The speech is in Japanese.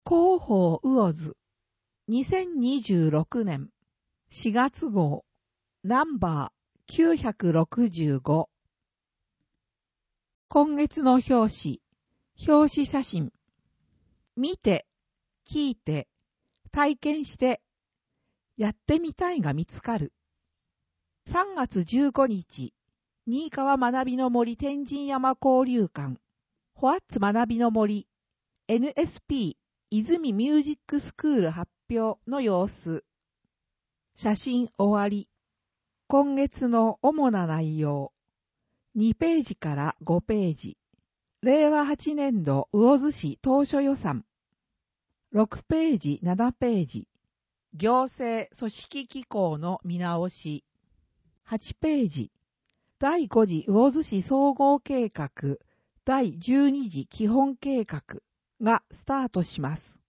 広報魚津2026年4月号ナンバー965。今月の表紙写真。見て、聞いて、体験して、やってみたいが見つかる。3月15日、新川学びの森天神山交流館、ホワッツ学びの森、NSP 泉ミュージックスクール発表の様子。写真終わり。今月の主な内容。2ページから5ページ。令和8年度魚津市当初予算。6ページ7ページ。行政組織機構の見直し。8ページ。第5次魚津市総合計画第12次基本計画がスタートします。